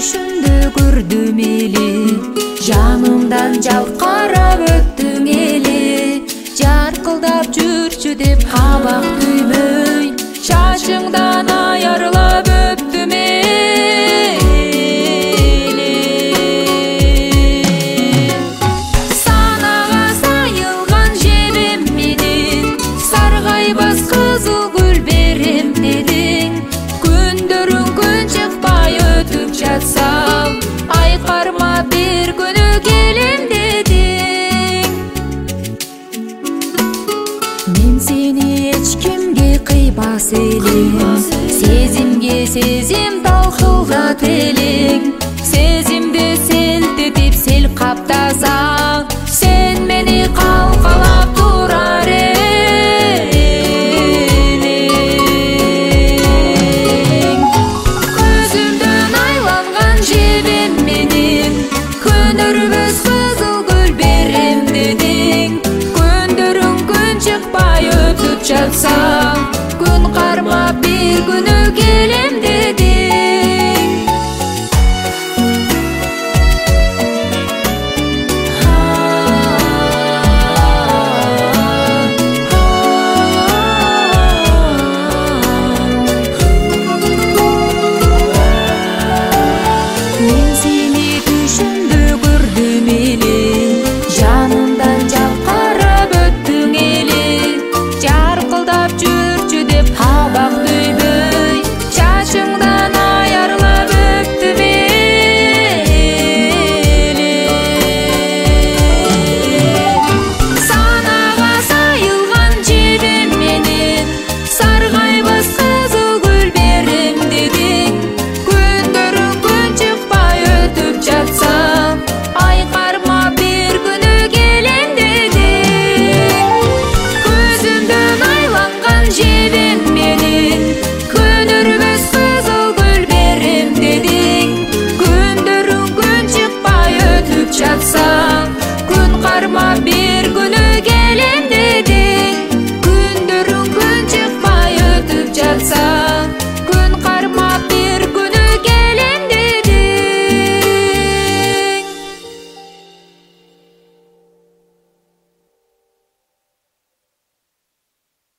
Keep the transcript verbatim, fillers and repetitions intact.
түшүмдө көрдүм эле, жанымдан жалт карап өттүң эле. Жаркылдап жүрчү деп кабак түймөй, шашыңдан айырылып өптүм эле. Санага сайылган жебем менен, саргайбас кызыл гүл берем дедиң. Күндөрүң күн чыкпай өтүп жатса, айкарма бир күнү келем дедиң. Мен сени эч кимге кыйбас элем, сезимге сезим талкылдат элең. Сезимди селтетип сел каптасаң, сен мени калкалап турар элең. Көзүмдөн айланган жебем менен, көнөрбөс кызыл гүл берем дедиң. Күндөрүң күн чыкпай өтүп жатса,